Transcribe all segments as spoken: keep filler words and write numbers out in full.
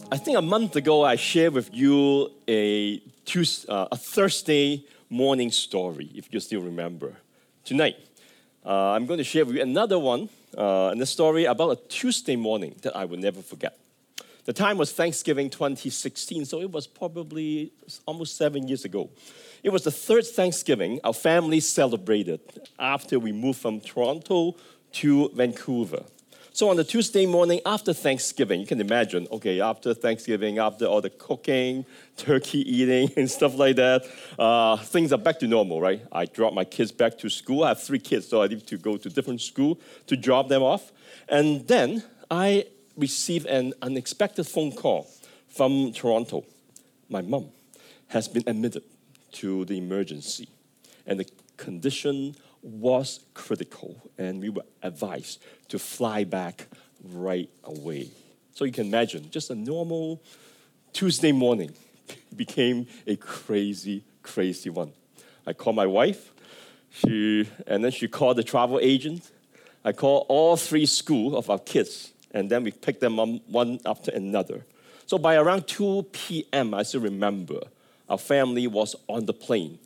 I think a month ago I shared with you a Tuesday, uh, a Thursday morning story, if you still remember. Tonight, uh, I'm going to share with you another one, uh, and a story about a Tuesday morning that I will never forget. The time was Thanksgiving twenty sixteen, so it was probably almost seven years ago. It was the third Thanksgiving our family celebrated after we moved from Toronto to Vancouver. So on the Tuesday morning after Thanksgiving, you can imagine, okay, after Thanksgiving, after all the cooking, turkey eating, and stuff like that, uh, things are back to normal, right? I drop my kids back to school. I have three kids, so I need to go to different school to drop them off. And then I received an unexpected phone call from Toronto. My mom has been admitted to the emergency, and the condition was critical, and we were advised to fly back right away. So you can imagine, just a normal Tuesday morning became a crazy, crazy one. I called my wife, she, and then she called the travel agent. I called all three schools of our kids, and then we picked them up one after another. So by around two p.m., I still remember, our family was on the plane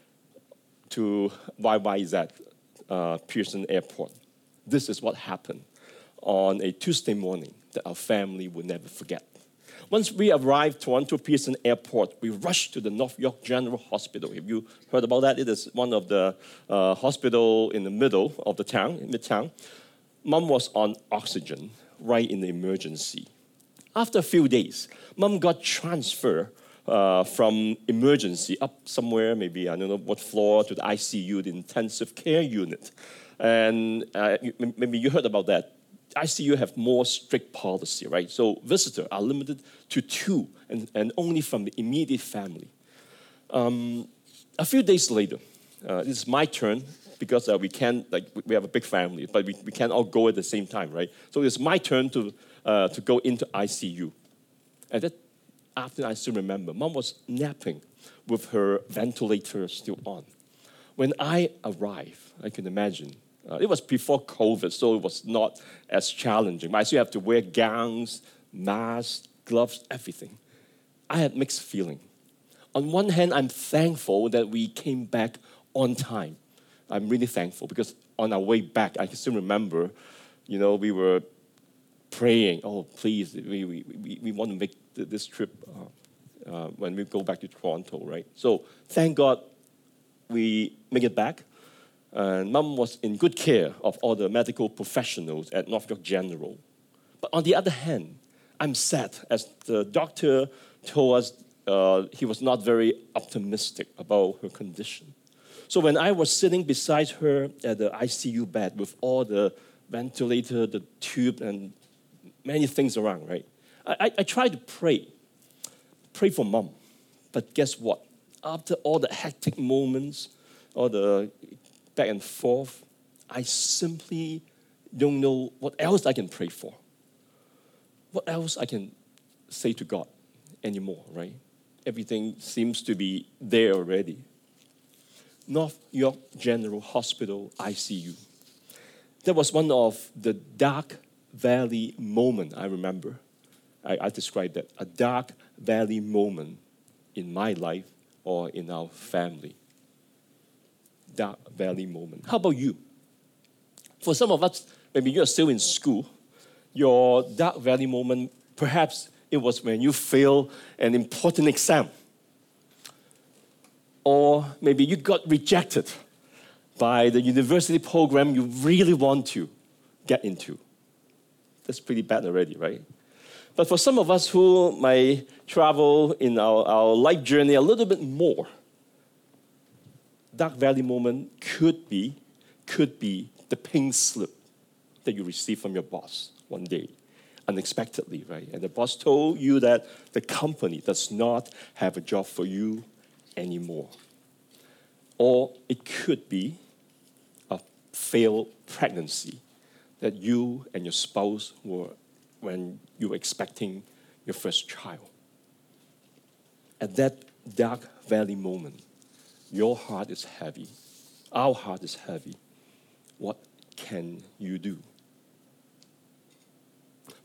to Y Y Z, uh, Pearson Airport. This is what happened on a Tuesday morning that our family will never forget. Once we arrived at Toronto Pearson Airport, we rushed to the North York General Hospital. Have you heard about that? It is one of the uh, hospitals in the middle of the town, in Midtown. Mom was on oxygen right in the emergency. After a few days, Mom got transferred Uh, from emergency up somewhere, maybe I don't know what floor, to the I C U, the intensive care unit. And uh, maybe you heard about that. I C U have more strict policy, right? So visitors are limited to two, and, and only from the immediate family. Um, a few days later, uh, it's my turn, because uh, we can't, like, we have a big family, but we, we can't all go at the same time, right? So it's my turn to, uh, to go into I C U. And that After I still remember, Mom was napping with her ventilator still on. When I arrived, I can imagine, uh, it was before COVID, so it was not as challenging. But I still have to wear gowns, masks, gloves, everything. I had mixed feeling. On one hand, I'm thankful that we came back on time. I'm really thankful, because on our way back, I can still remember, you know, we were praying, oh, please, we, we, we, we want to make this trip uh, uh, when we go back to Toronto, right? So thank God we make it back. And Mom was in good care of all the medical professionals at North York General. But on the other hand, I'm sad, as the doctor told us uh, he was not very optimistic about her condition. So when I was sitting beside her at the I C U bed with all the ventilator, the tube, and many things around, right? I, I tried to pray, pray for Mom. But guess what? After all the hectic moments, all the back and forth, I simply don't know what else I can pray for. What else I can say to God anymore, right? Everything seems to be there already. North York General Hospital I C U. That was one of the dark valley moment I remember. I, I described that, a dark valley moment in my life or in our family. Dark valley moment. How about you? For some of us, maybe you're still in school, your dark valley moment, perhaps it was when you failed an important exam. Or maybe you got rejected by the university program you really want to get into. That's pretty bad already, right? But for some of us who might travel in our, our life journey a little bit more, dark valley moment could be, could be the pink slip that you receive from your boss one day, unexpectedly, right? And the boss told you that the company does not have a job for you anymore. Or it could be a failed pregnancy that you and your spouse were when you were expecting your first child. At that dark valley moment, your heart is heavy. Our heart is heavy. What can you do?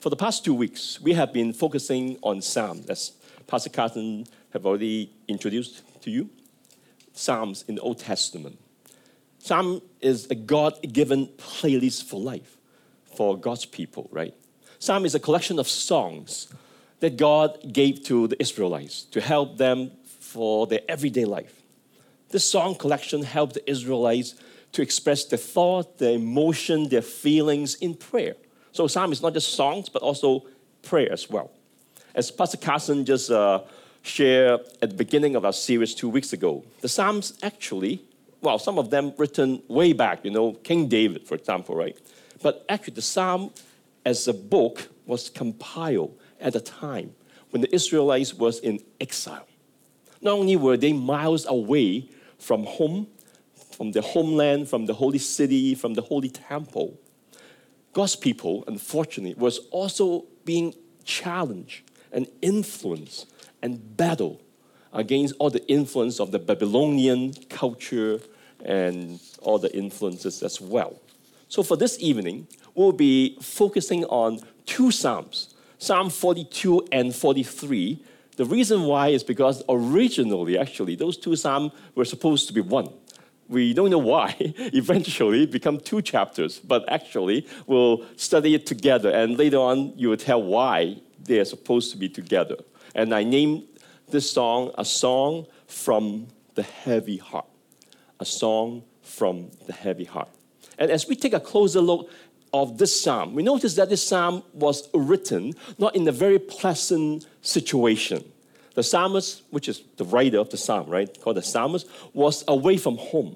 For the past two weeks, we have been focusing on Psalms, as Pastor Carson have already introduced to you. Psalms in the Old Testament. Psalm is a God-given playlist for life, for God's people, right? Psalm is a collection of songs that God gave to the Israelites to help them for their everyday life. This song collection helped the Israelites to express their thought, their emotion, their feelings in prayer. So Psalm is not just songs, but also prayer as well. As Pastor Carson just uh, shared at the beginning of our series two weeks ago, the Psalms actually, well, some of them written way back, you know, King David, for example, right? But actually the Psalm as a book was compiled at a time when the Israelites was in exile. Not only were they miles away from home, from their homeland, from the holy city, from the holy temple, God's people, unfortunately, was also being challenged and influenced and battled against all the influence of the Babylonian culture and all the influences as well. So for this evening, we'll be focusing on two Psalms, Psalm forty-two and forty-three. The reason why is because originally, actually, those two Psalms were supposed to be one. We don't know why. Eventually, it become two chapters, but actually, we'll study it together, and later on, you will tell why they are supposed to be together. And I named this song, A Song from the Heavy Heart. A Song from the Heavy Heart. And as we take a closer look of this psalm, we notice that this psalm was written not in a very pleasant situation. The psalmist, which is the writer of the psalm, right, called the psalmist, was away from home.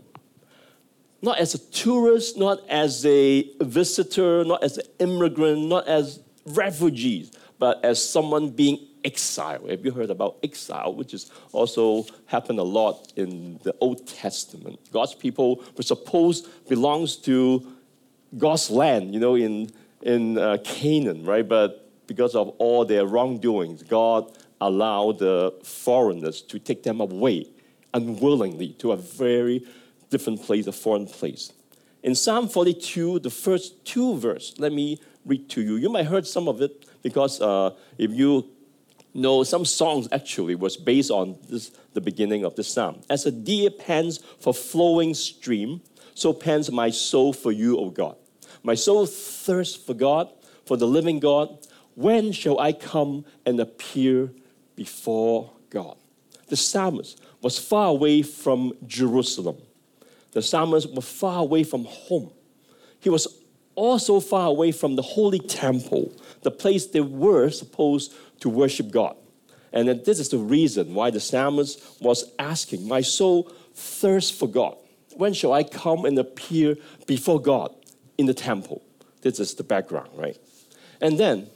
Not as a tourist, not as a visitor, not as an immigrant, not as refugees, but as someone being exiled. Have you heard about exile, which is also happened a lot in the Old Testament? God's people were supposed belongs to God's land, you know, in, in uh, Canaan, right? But because of all their wrongdoings, God allowed the foreigners to take them away unwillingly to a very different place, a foreign place. In Psalm forty-two, the first two verses, let me read to you. You might have heard some of it because uh, if you know, some songs actually was based on this, the beginning of the psalm. As a deer pants for flowing stream, so pants my soul for you, O God. My soul thirsts for God, for the living God. When shall I come and appear before God? The psalmist was far away from Jerusalem. The psalmist was far away from home. He was also far away from the holy temple, the place they were supposed to worship God. And then this is the reason why the psalmist was asking, my soul thirsts for God. When shall I come and appear before God in the temple? This is the background, right? And then,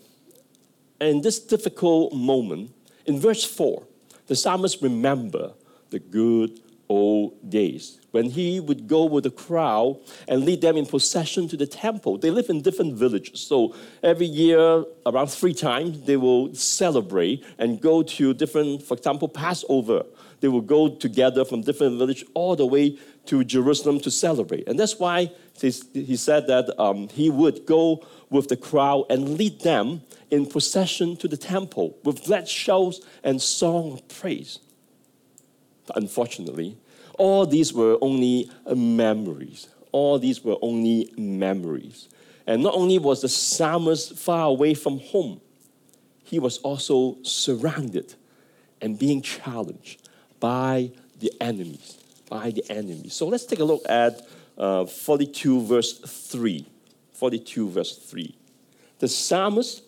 in this difficult moment, in verse four, the psalmist remembered the good old days when he would go with the crowd and lead them in procession to the temple. They live in different villages. So every year, around three times, they will celebrate and go to different, for example, Passover. They will go together from different villages all the way to Jerusalem to celebrate. And that's why he said that um, he would go with the crowd and lead them in procession to the temple with glad shouts and song of praise. But unfortunately, all these were only memories. All these were only memories. And not only was the psalmist far away from home, he was also surrounded and being challenged by the enemies, by the enemies. So let's take a look at uh, forty-two verse three. forty-two verse three. The psalmist,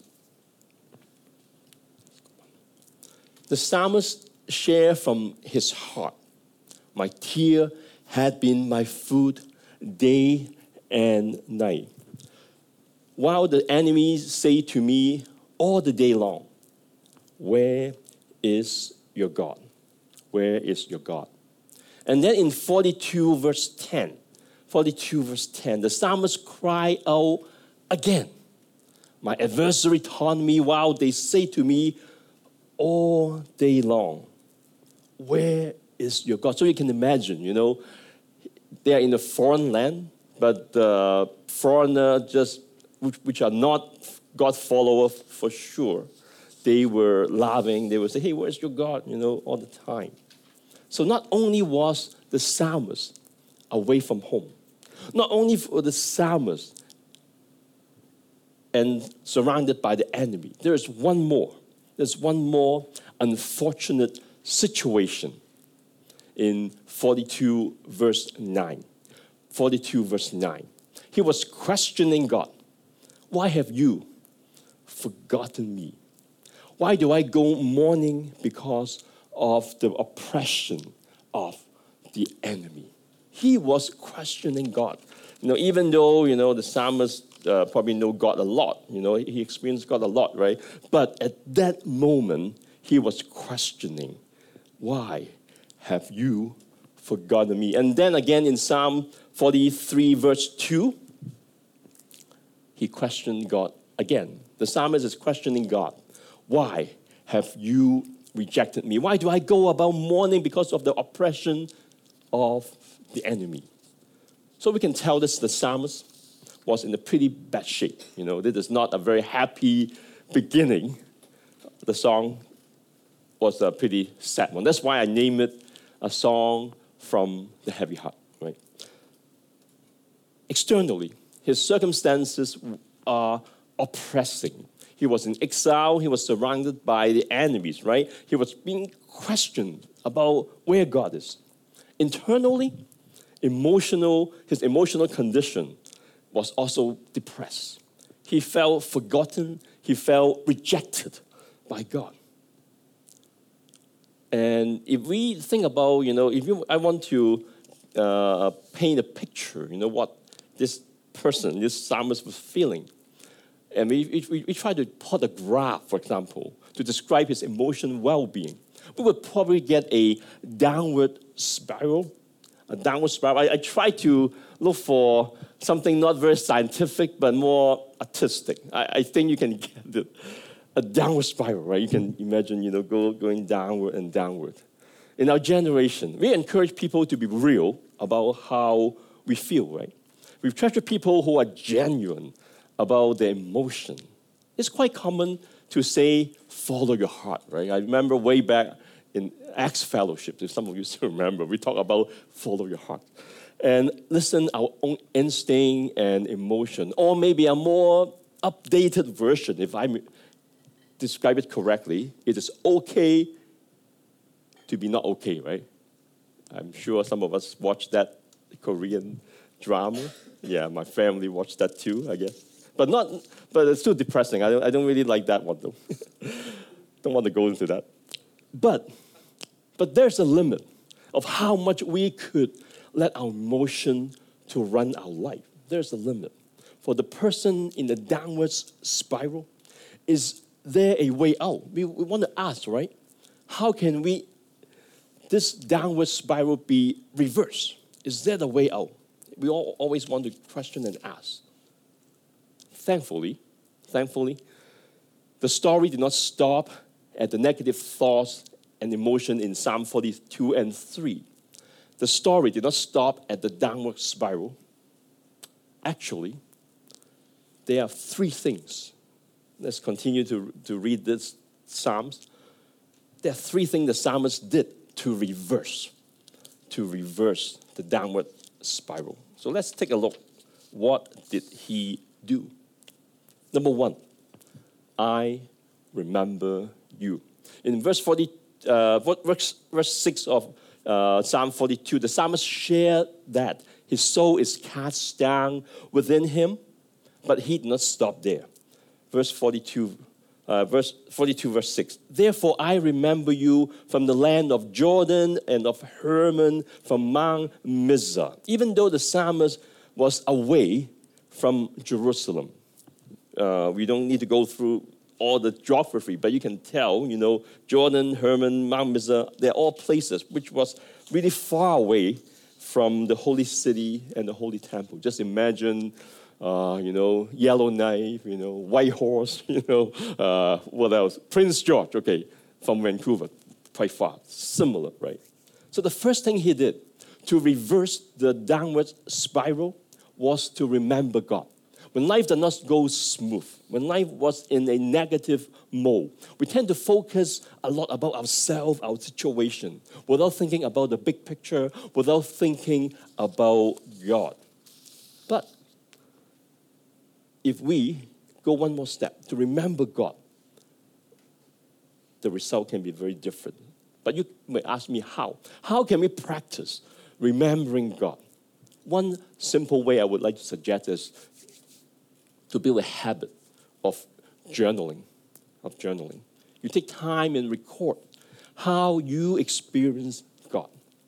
the psalmist shared from his heart. My tear had been my food day and night. While the enemies say to me all the day long, where is your God? Where is your God? And then in forty-two verse ten, forty-two verse ten, the psalmist cried out again. My adversary taunt me while they say to me all day long, where is your God? So you can imagine, you know, they are in a foreign land, but the foreigner just, which, which are not God followers for sure. They were laughing. They would say, hey, where's your God? You know, all the time. So not only was the psalmist away from home, not only for the psalmist and surrounded by the enemy, there is one more. There's one more unfortunate situation in forty-two verse nine. forty-two verse nine. He was questioning God. Why have you forgotten me? Why do I go mourning because of the oppression of the enemy? He was questioning God. You know, even though, you know, the psalmist uh, probably know God a lot, you know, he experienced God a lot, right? But at that moment, he was questioning, why have you forgotten me? And then again in Psalm forty-three verse two, he questioned God again. The psalmist is questioning God. Why have you rejected me? Why do I go about mourning because of the oppression of the enemy? So we can tell this the psalmist was in a pretty bad shape. You know, this is not a very happy beginning. The song was a pretty sad one. That's why I named it a song from the heavy heart, right? Externally, his circumstances are oppressing. He was in exile. He was surrounded by the enemies, right? He was being questioned about where God is. Internally, emotional, his emotional condition was also depressed. He felt forgotten. He felt rejected by God. And if we think about, you know, if you, I want to uh, paint a picture, you know, what this person, this psalmist was feeling. And we, we, we try to plot a graph, for example, to describe his emotional well-being. We would probably get a downward spiral, a downward spiral. I, I try to look for something not very scientific, but more artistic. I, I think you can get it. A downward spiral, right? You can imagine, you know, go, going downward and downward. In our generation, we encourage people to be real about how we feel, right? We treasure people who are genuine about their emotion. It's quite common to say, follow your heart, right? I remember way back in Acts Fellowship, if some of you still remember, we talk about follow your heart. And listen our own instinct and emotion, or maybe a more updated version, if I describe it correctly, it is okay to be not okay, right? I'm sure some of us watched that Korean drama. Yeah, my family watched that too, I guess. But not, but it's still depressing. I don't, I don't really like that one though. Don't want to go into that. But, but there's a limit of how much we could let our emotion to run our life. There's a limit. For the person in the downward spiral, is there a way out? We, we want to ask, right? How can we, this downward spiral be reversed? Is there the way out? We all always want to question and ask. Thankfully, thankfully, the story did not stop at the negative thoughts and emotion in Psalm forty-two and three. The story did not stop at the downward spiral. Actually, there are three things. Let's continue to, to read this Psalms. There are three things the psalmist did to reverse, to reverse the downward spiral. So let's take a look. What did he do? Number one, I remember you. In verse forty, uh, verse, verse six of uh, Psalm forty-two, the psalmist shared that his soul is cast down within him, but he did not stop there. Verse forty-two, uh, verse forty-two, verse six. Therefore, I remember you from the land of Jordan and of Hermon, from Mount Mizar. Even though the psalmist was away from Jerusalem, uh, we don't need to go through all the geography, but you can tell, you know, Jordan, Hermon, Mount Mizar, they're all places which was really far away from the holy city and the holy temple. Just imagine. Uh, you know, Yellowknife, you know, Whitehorse, you know, uh, what else? Prince George, okay, from Vancouver, quite far, similar, right? So the first thing he did to reverse the downward spiral was to remember God. when life does not go smooth, when life was in a negative mode, we tend to focus a lot about ourselves, our situation, without thinking about the big picture, without thinking about God. But if we go one more step to remember God, the result can be very different. But you may ask me how. How can we practice remembering God? One simple way I would like to suggest is to build a habit of journaling, of journaling. You take time and record how you experience God.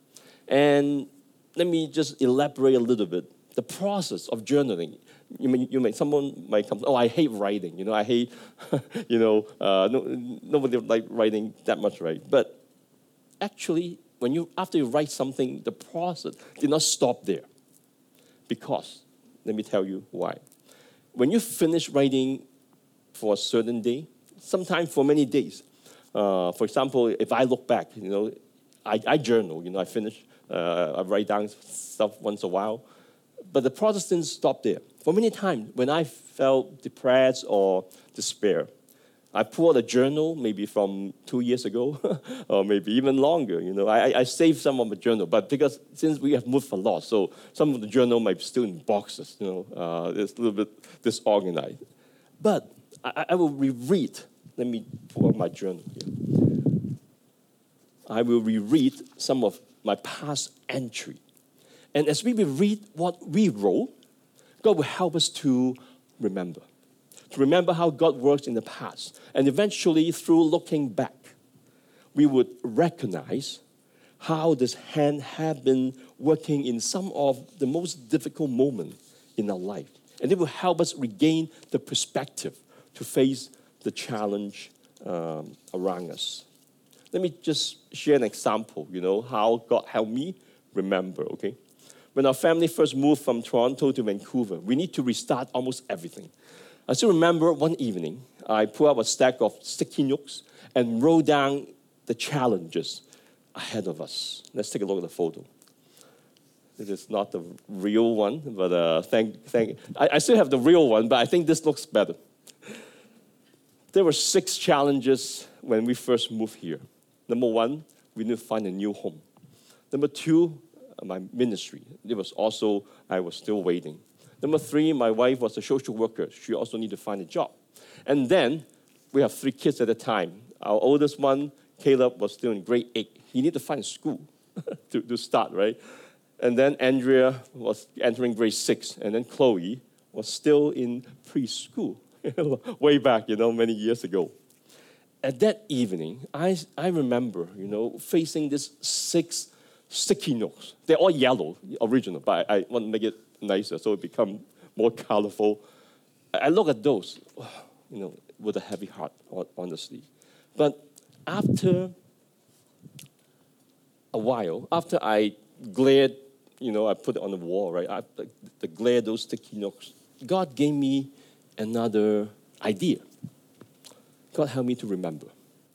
And let me just elaborate a little bit. The process of journaling, you may, you may someone might come, oh, I hate writing. You know, I hate, you know, uh, no, nobody like writing that much, right? But actually, when you after you write something, the process did not stop there. Because, let me tell you why. When you finish writing for a certain day, sometimes for many days, uh, for example, if I look back, you know, I, I journal, you know, I finish, uh, I write down stuff once in a while. But the process didn't stop there. For many times, when I felt depressed or despair, I pull out a journal, maybe from two years ago, or maybe even longer. You know, I, I saved some of the journal, but because since we have moved a lot, so some of the journal might be still in boxes. You know, uh, it's a little bit disorganized. But I, I will reread. Let me pull out my journal here. I will reread some of my past entry. And as we read what we wrote, God will help us to remember. To remember how God works in the past. And eventually, through looking back, we would recognize how this hand had been working in some of the most difficult moments in our life. And it will help us regain the perspective to face the challenge um, around us. Let me just share an example, you know, how God helped me remember, okay? When our family first moved from Toronto to Vancouver, we need to restart almost everything. I still remember one evening, I pulled up a stack of sticky notes and wrote down the challenges ahead of us. Let's take a look at the photo. This is not the real one, but uh, thank, thank. I, I still have the real one, but I think this looks better. There were six challenges when we first moved here. Number one, we need to find a new home. Number two, my ministry. It was also, I was still waiting. Number three, my wife was a social worker. She also needed to find a job. And then, we have three kids at the time. Our oldest one, Caleb, was still in grade eight. He needed to find a school to, to start, right? And then Andrea was entering grade six. And then Chloe was still in preschool, way back, you know, many years ago. At that evening, I, I remember, you know, facing this six sticky notes. They're all yellow, original, but I, I want to make it nicer so it become more colorful. I look at those, you know, with a heavy heart, honestly. But after a while, after I glared, you know, I put it on the wall, right? I, the, the glare, those sticky notes, God gave me another idea. God helped me to remember.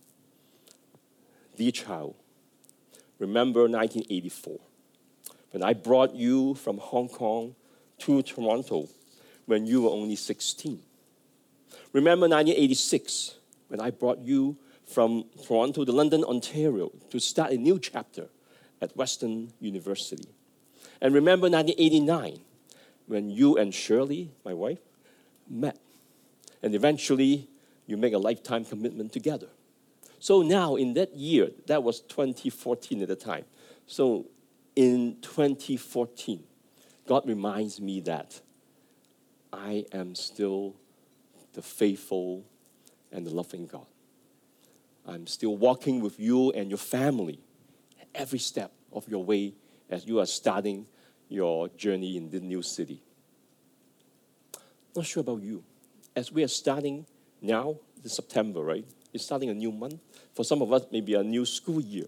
Dear child, remember nineteen eighty-four, when I brought you from Hong Kong to Toronto when you were only sixteen. Remember nineteen eighty-six, when I brought you from Toronto to London, Ontario, to start a new chapter at Western University. And remember nineteen eighty-nine, when you and Shirley, my wife, met. And eventually, you make a lifetime commitment together. So now, in that year, that was twenty fourteen at the time. So in twenty fourteen, God reminds me that I am still the faithful and the loving God. I'm still walking with you and your family every step of your way as you are starting your journey in the new city. Not sure about you. As we are starting now, this September, right? It's starting a new month. For some of us, maybe a new school year.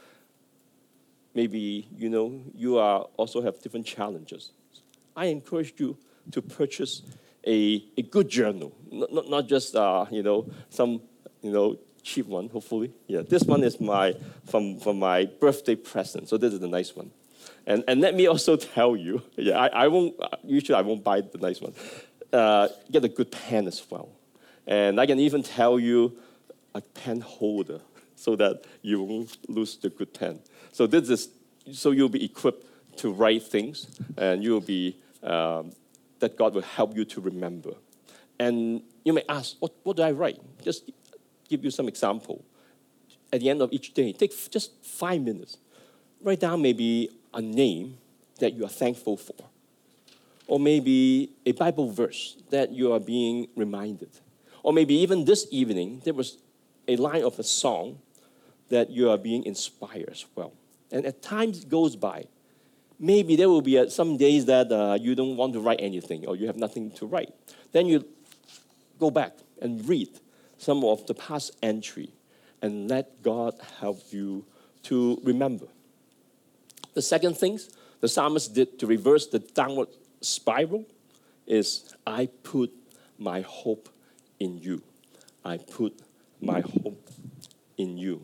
Maybe, you know, you are also have different challenges. I encourage you to purchase a, a good journal, not, not, not just, uh, you know, some, you know, cheap one, hopefully. Yeah, this one is my, from, from my birthday present, so this is the nice one. And, and let me also tell you, yeah, I, I won't, usually I won't buy the nice one. uh, get a good pen as well. And I can even tell you a pen holder so that you won't lose the good pen. So this is so you'll be equipped to write things, and you'll be um, that God will help you to remember. And you may ask, what, what do I write? Just give you some example. At the end of each day, take just five minutes. Write down maybe a name that you are thankful for, or maybe a Bible verse that you are being reminded, or maybe even this evening there was a line of a song that you are being inspired as well. And as time goes by, maybe there will be a, some days that uh, you don't want to write anything or you have nothing to write. Then you go back and read some of the past entry and let God help you to remember. The second thing the psalmist did to reverse the downward spiral is, I put my hope in you. I put my hope in you.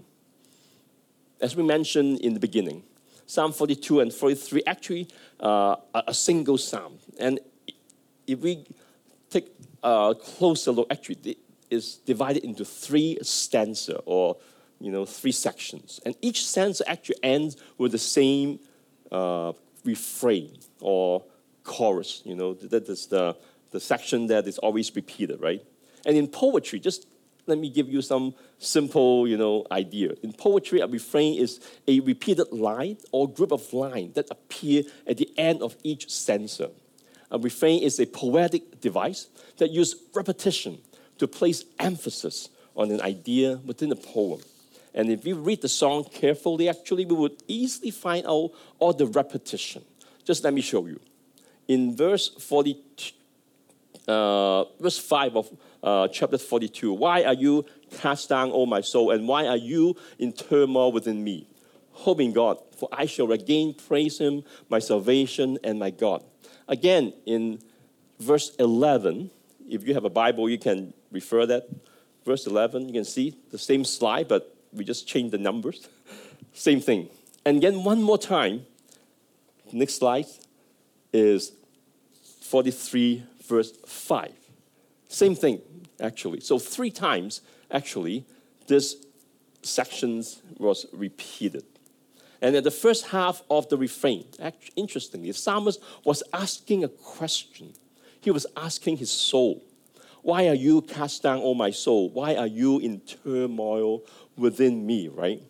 As we mentioned in the beginning, Psalm forty-two and forty-three actually uh, are a single psalm. And if we take a closer look, actually it is divided into three stanzas, or you know, three sections. And each stanza actually ends with the same uh, refrain or chorus. You know, that is the, the section that is always repeated, right? And in poetry, just let me give you some simple, you know, idea. In poetry, a refrain is a repeated line or group of lines that appear at the end of each stanza. A refrain is a poetic device that uses repetition to place emphasis on an idea within a poem. And if we read the song carefully, actually, we would easily find out all the repetition. Just let me show you. In verse forty-two, uh, verse five of uh, chapter forty-two, why are you cast down, O my soul, and why are you in turmoil within me? Hope in God, for I shall again praise him, my salvation and my God. Again, in verse eleven, if you have a Bible, you can refer that. Verse eleven, you can see the same slide, but we just changed the numbers. Same thing. And again, one more time, next slide is forty-three, verse five. Same thing, actually. So three times, actually, this section was repeated. And at the first half of the refrain, actually, interestingly, the psalmist was asking a question. He was asking his soul, why are you cast down, O my soul? Why are you in turmoil within me, right?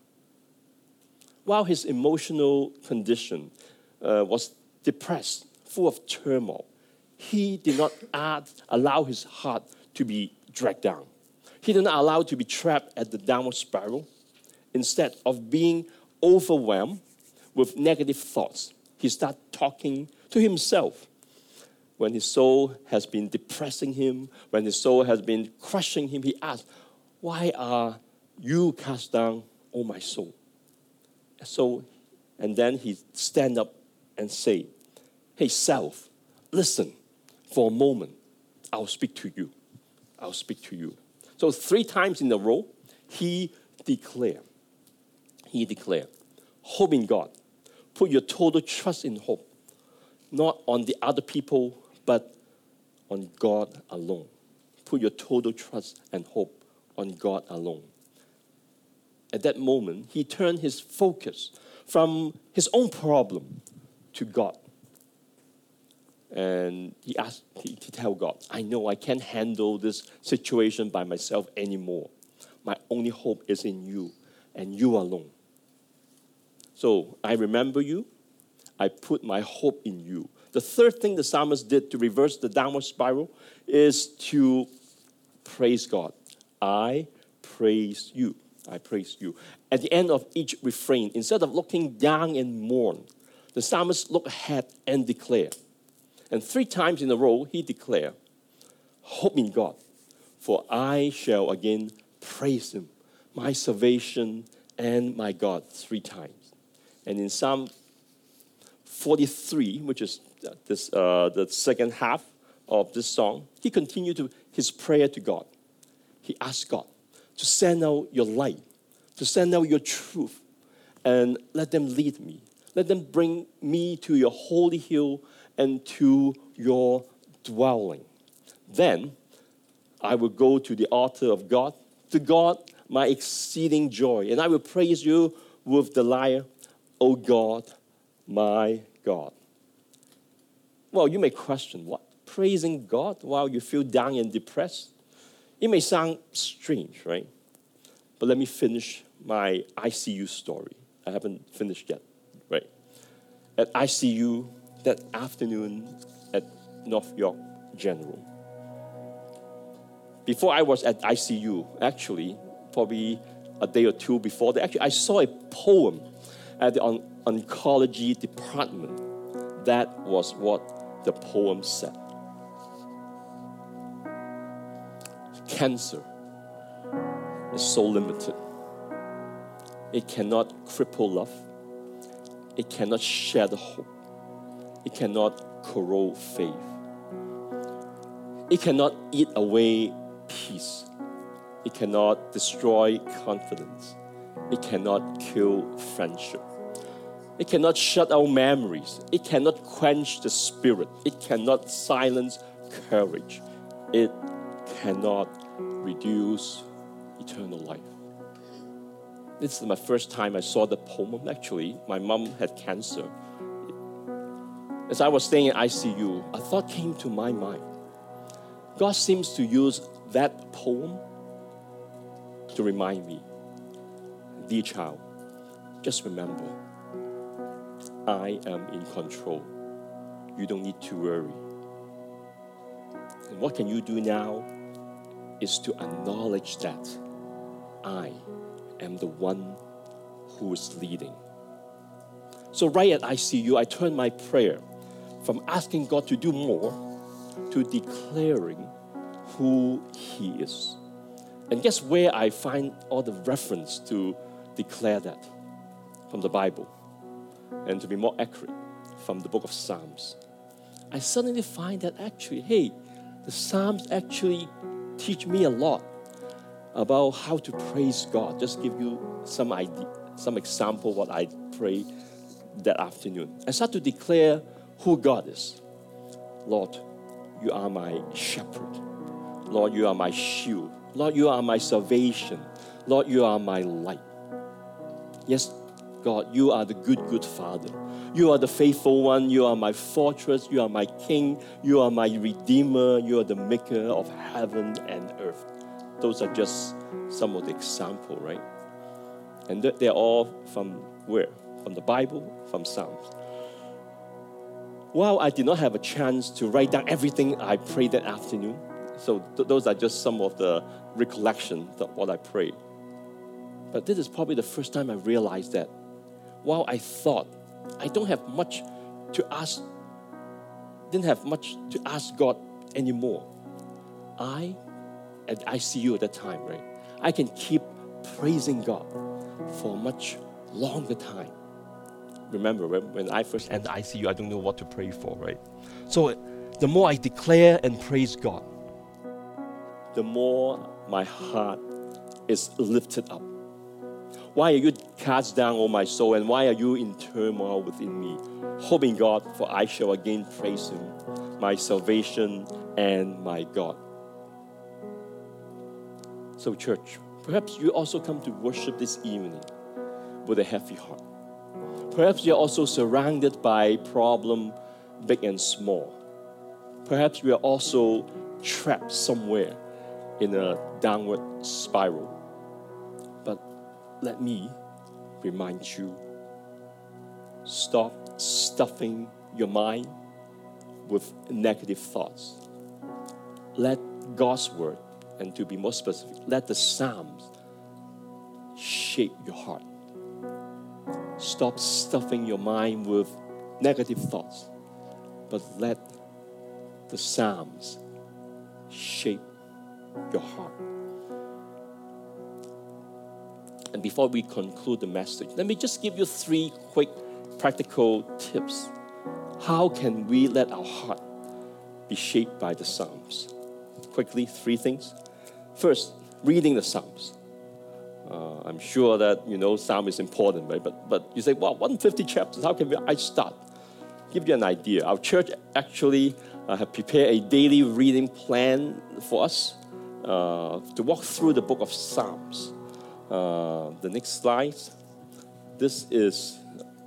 While his emotional condition uh, was depressed, full of turmoil, he did not add, allow his heart to be dragged down. He did not allow it to be trapped at the downward spiral. Instead of being overwhelmed with negative thoughts, he started talking to himself. When his soul has been depressing him, when his soul has been crushing him, he asked, why are you cast down, O my soul? So, and then he stand up and say, hey, self, listen for a moment. I'll speak to you. I'll speak to you. So three times in a row, he declared, he declared, hope in God. Put your total trust in hope, not on the other people, but on God alone. Put your total trust and hope on God alone. At that moment, he turned his focus from his own problem to God. And he asked, he, he tell God, I know I can't handle this situation by myself anymore. My only hope is in you and you alone. So I remember you. I put my hope in you. The third thing the psalmist did to reverse the downward spiral is to praise God. I praise you. I praise you. At the end of each refrain, instead of looking down and mourn, the psalmist looked ahead and declared. And three times in a row, he declared, hope in God, for I shall again praise him, my salvation and my God, three times. And in Psalm forty-three, which is this, uh, the second half of this song, he continued to, his prayer to God. He asked God to send out your light, to send out your truth, and let them lead me. Let them bring me to your holy hill and to your dwelling. Then I will go to the altar of God, to God my exceeding joy, and I will praise you with the lyre, O God, my God. Well, you may question, what? Praising God while you feel down and depressed? It may sound strange, right? But let me finish my I C U story. I haven't finished yet, right? At I C U that afternoon at North York General. Before I was at I C U, actually, probably a day or two before that, actually, I saw a poem at the on- oncology department. That was what the poem said. Cancer is so limited. It cannot cripple love. It cannot shatter hope. It cannot corrode faith. It cannot eat away peace. It cannot destroy confidence. It cannot kill friendship. It cannot shut out memories. It cannot quench the spirit. It cannot silence courage. It cannot reduce eternal life. This is my first time I saw the poem. Actually, my mom had cancer. As I was staying in I C U, a thought came to my mind. God seems to use that poem to remind me, dear child, just remember, I am in control. You don't need to worry. And what can you do now is to acknowledge that I am the one who is leading. So right at I C U, I turned my prayer from asking God to do more to declaring who He is. And guess where I find all the reference to declare that? From the Bible. And to be more accurate, from the book of Psalms. I suddenly find that actually, hey, the Psalms actually teach me a lot about how to praise God. Just give you some idea, some example what I prayed that afternoon. I start to declare who God is. Lord, you are my shepherd. Lord, you are my shield. Lord, you are my salvation. Lord, you are my light. Yes, God, you are the good, good Father. You are the faithful one. You are my fortress. You are my King. You are my Redeemer. You are the maker of heaven and earth. Those are just some of the examples, right? And they're all from where? From the Bible, from Psalms. While I did not have a chance to write down everything I prayed that afternoon, so th- those are just some of the recollections of what I prayed. But this is probably the first time I realized that while I thought I don't have much to ask, didn't have much to ask God anymore, I, at I C U at that time, right, I can keep praising God for a much longer time. Remember, when, when I first entered I C U, I don't know what to pray for, right? So the more I declare and praise God, the more my heart is lifted up. Why are you cast down, O my soul, and why are you in turmoil within me? Hope in God, for I shall again praise Him, my salvation and my God. So church, perhaps you also come to worship this evening with a heavy heart. Perhaps you're also surrounded by problems, big and small. Perhaps we are also trapped somewhere in a downward spiral. But let me remind you, stop stuffing your mind with negative thoughts. Let God's word, and to be more specific, let the Psalms shape your heart. Stop stuffing your mind with negative thoughts, but let the Psalms shape your heart. And before we conclude the message, let me just give you three quick practical tips. How can we let our heart be shaped by the Psalms? Quickly, three things. First, reading the Psalms. Uh, I'm sure that, you know, Psalm is important, right? But but you say, wow, one hundred fifty chapters, how can we, I start? give you an idea. Our church actually uh, have prepared a daily reading plan for us uh, to walk through the book of Psalms. Uh, the next slide. This is,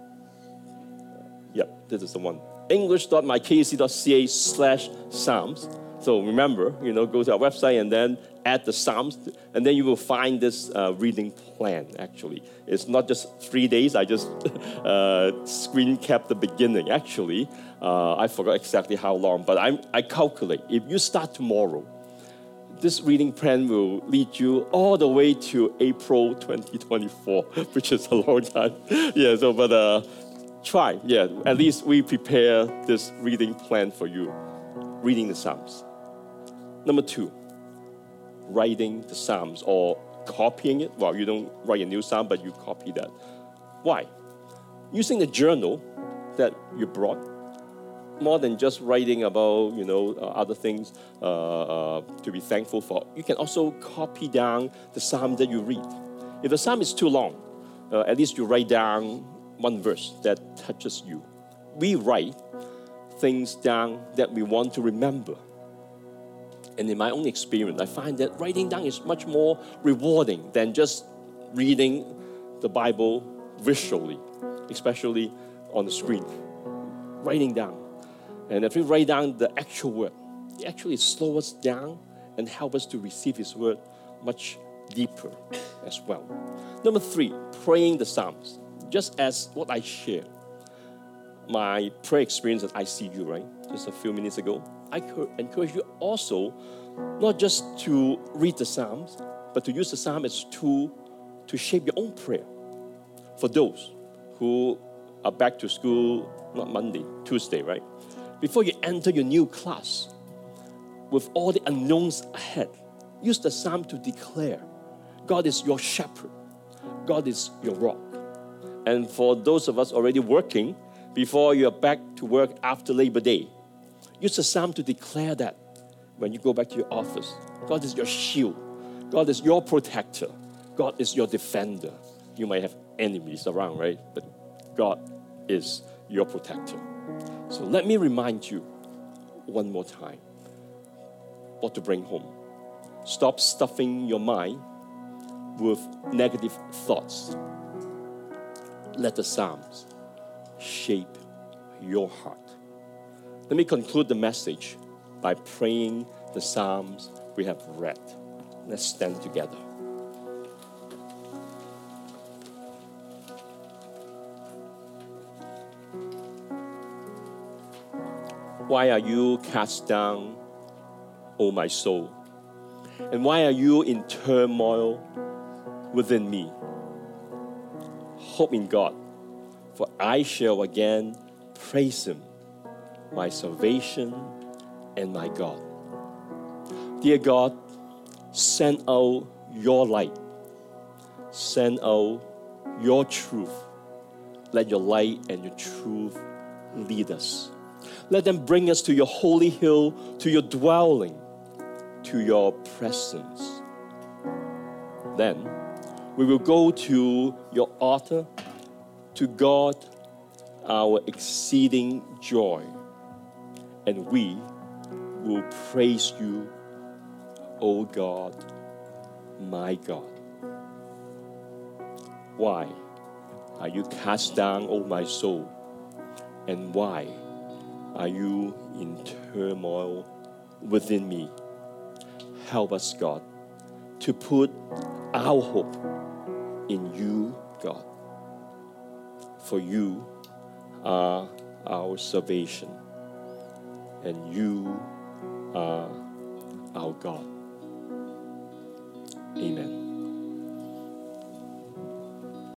yep, this is the one. english.mykc.ca slash Psalms. So remember, you know, go to our website and then add the Psalms, and then you will find this uh, reading plan, actually. It's not just three days. I just uh, screen capped the beginning. Actually, uh, I forgot exactly how long, but I'm, I calculate. If you start tomorrow, this reading plan will lead you all the way to April twenty twenty-four, which is a long time. Yeah, so, but uh, try. Yeah, at least we prepare this reading plan for you, reading the Psalms. Number two, writing the Psalms or copying it. Well, you don't write a new Psalm, but you copy that. Why? Using the journal that you brought, more than just writing about, you know, uh, other things uh, uh, to be thankful for, you can also copy down the Psalm that you read. If the Psalm is too long, uh, at least you write down one verse that touches you. We write things down that we want to remember. And in my own experience, I find that writing down is much more rewarding than just reading the Bible visually, especially on the screen. Writing down. And if we write down the actual word, it actually slows us down and helps us to receive His word much deeper as well. Number three, praying the Psalms. Just as what I shared, my prayer experience at I C U, right, just a few minutes ago, I encourage you also not just to read the Psalms, but to use the Psalm as a tool to shape your own prayer. For those who are back to school, not Monday, Tuesday, right? Before you enter your new class, with all the unknowns ahead, use the Psalm to declare, God is your shepherd. God is your rock. And for those of us already working, before you're back to work after Labor Day, use the Psalm to declare that when you go back to your office. God is your shield. God is your protector. God is your defender. You might have enemies around, right? But God is your protector. So let me remind you one more time what to bring home. Stop stuffing your mind with negative thoughts. Let the Psalms shape your heart. Let me conclude the message by praying the Psalms we have read. Let's stand together. Why are you cast down, O my soul? And why are you in turmoil within me? Hope in God, for I shall again praise Him, my salvation and my God. Dear God, send out your light. Send out your truth. Let your light and your truth lead us. Let them bring us to your holy hill, to your dwelling, to your presence. Then we will go to your altar, to God, our exceeding joy, and we will praise you, O God, my God. Why are you cast down, O my soul? And why are you in turmoil within me? Help us, God, to put our hope in you, God. For you are our salvation, and you are our God. Amen.